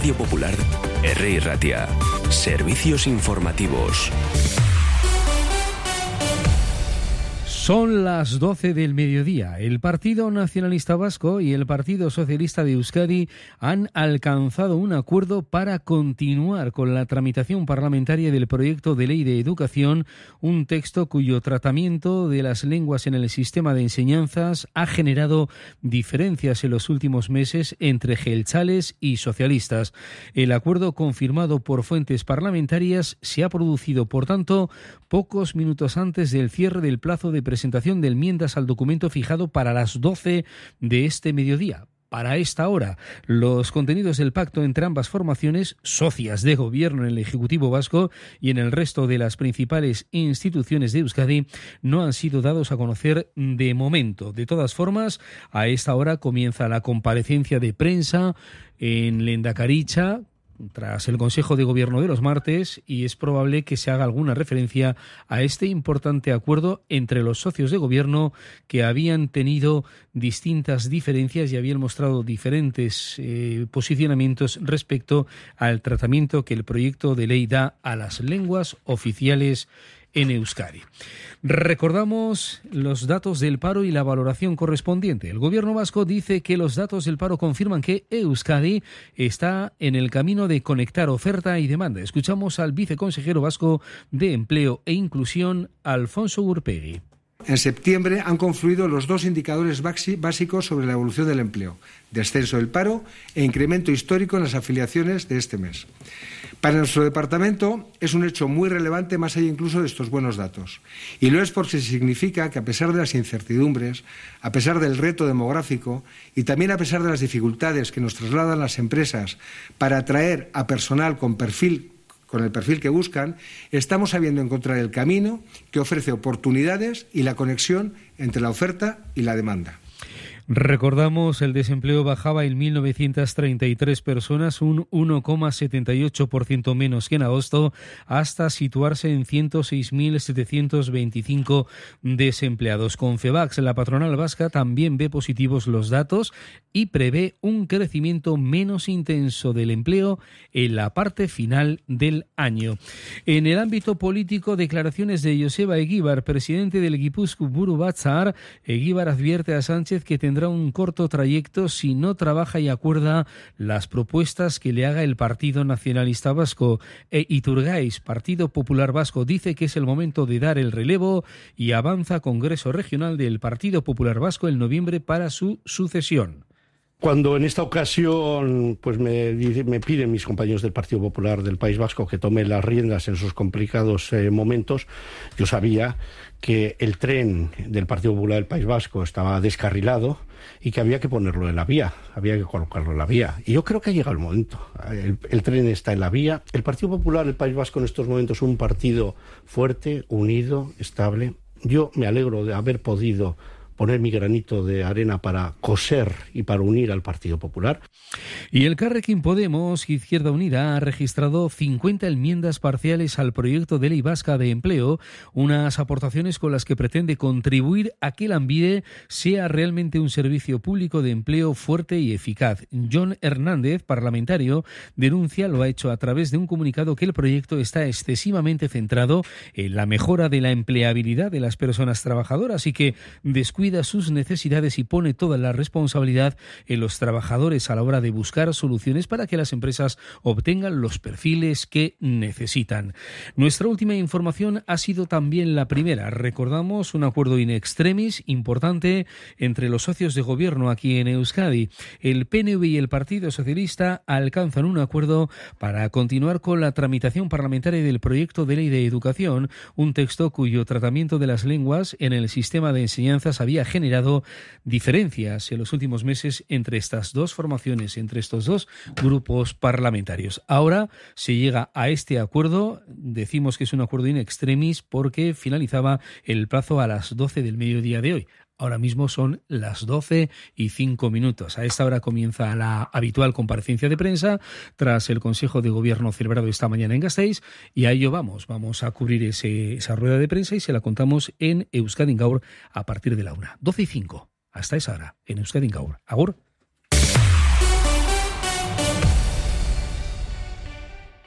Radio Popular, R. Ratia. Servicios informativos. Son las 12 del mediodía. El Partido Nacionalista Vasco y el Partido Socialista de Euskadi han alcanzado un acuerdo para continuar con la tramitación parlamentaria del proyecto de ley de educación, un texto cuyo tratamiento de las lenguas en el sistema de enseñanzas ha generado diferencias en los últimos meses entre jeltzales y socialistas. El acuerdo, confirmado por fuentes parlamentarias, se ha producido, por tanto, pocos minutos antes del cierre del plazo de presentación de enmiendas al documento fijado para las 12 de este mediodía. Para esta hora, los contenidos del pacto entre ambas formaciones, socias de gobierno en el Ejecutivo vasco y en el resto de las principales instituciones de Euskadi, no han sido dados a conocer de momento. De todas formas, a esta hora comienza la comparecencia de prensa en Lehendakaritza, tras el Consejo de Gobierno de los martes, y es probable que se haga alguna referencia a este importante acuerdo entre los socios de gobierno que habían tenido distintas diferencias y habían mostrado diferentes posicionamientos respecto al tratamiento que el proyecto de ley da a las lenguas oficiales en Euskadi. Recordamos los datos del paro y la valoración correspondiente. El gobierno vasco dice que los datos del paro confirman que Euskadi está en el camino de conectar oferta y demanda. Escuchamos al viceconsejero vasco de Empleo e Inclusión, Alfonso Gurpegui. En septiembre han confluido los dos indicadores básicos sobre la evolución del empleo: descenso del paro e incremento histórico en las afiliaciones de este mes. Para nuestro departamento es un hecho muy relevante, más allá incluso de estos buenos datos. Y lo es porque significa que, a pesar de las incertidumbres, a pesar del reto demográfico y también a pesar de las dificultades que nos trasladan las empresas para atraer a personal con el perfil que buscan, estamos sabiendo encontrar el camino que ofrece oportunidades y la conexión entre la oferta y la demanda. Recordamos, el desempleo bajaba en 1.933 personas, un 1,78% menos que en agosto, hasta situarse en 106.725 desempleados. Confebask, la patronal vasca, también ve positivos los datos y prevé un crecimiento menos intenso del empleo en la parte final del año. En el ámbito político, declaraciones de Joseba Egibar, presidente del Gipuzkoa Buru Batzar. Egibar advierte a Sánchez que tendrá un corto trayecto si no trabaja y acuerda las propuestas que le haga el Partido Nacionalista Vasco. Iturgaiz, Partido Popular Vasco, dice que es el momento de dar el relevo y avanza Congreso Regional del Partido Popular Vasco en noviembre para su sucesión. Cuando en esta ocasión pues me piden mis compañeros del Partido Popular del País Vasco que tome las riendas en esos complicados momentos, yo sabía que el tren del Partido Popular del País Vasco estaba descarrilado y que había que ponerlo en la vía, había que colocarlo en la vía. Y yo creo que ha llegado el momento. El tren está en la vía. El Partido Popular del País Vasco en estos momentos es un partido fuerte, unido, estable. Yo me alegro de haber podido poner mi granito de arena para coser y para unir al Partido Popular. Y el Carrequín Podemos, Izquierda Unida, ha registrado 50 enmiendas parciales al proyecto de ley vasca de empleo, unas aportaciones con las que pretende contribuir a que Lanbide sea realmente un servicio público de empleo fuerte y eficaz. Jon Hernández, parlamentario, denuncia, lo ha hecho a través de un comunicado, que el proyecto está excesivamente centrado en la mejora de la empleabilidad de las personas trabajadoras y que descuida sus necesidades y pone toda la responsabilidad en los trabajadores a la hora de buscar soluciones para que las empresas obtengan los perfiles que necesitan. Nuestra última información ha sido también la primera. Recordamos un acuerdo in extremis importante entre los socios de gobierno aquí en Euskadi. El PNV y el Partido Socialista alcanzan un acuerdo para continuar con la tramitación parlamentaria del proyecto de ley de educación, un texto cuyo tratamiento de las lenguas en el sistema de enseñanzas había generado diferencias en los últimos meses entre estas dos formaciones, entre estos dos grupos parlamentarios. Ahora se llega a este acuerdo, decimos que es un acuerdo in extremis porque finalizaba el plazo a las 12 del mediodía de hoy. Ahora mismo son las 12:05. A esta hora comienza la habitual comparecencia de prensa tras el Consejo de Gobierno celebrado esta mañana en Gasteiz, y a ello vamos a cubrir esa rueda de prensa y se la contamos en Euskadi Gaur a partir de la 1. 12:05. Hasta esa hora en Euskadi Gaur. Agur.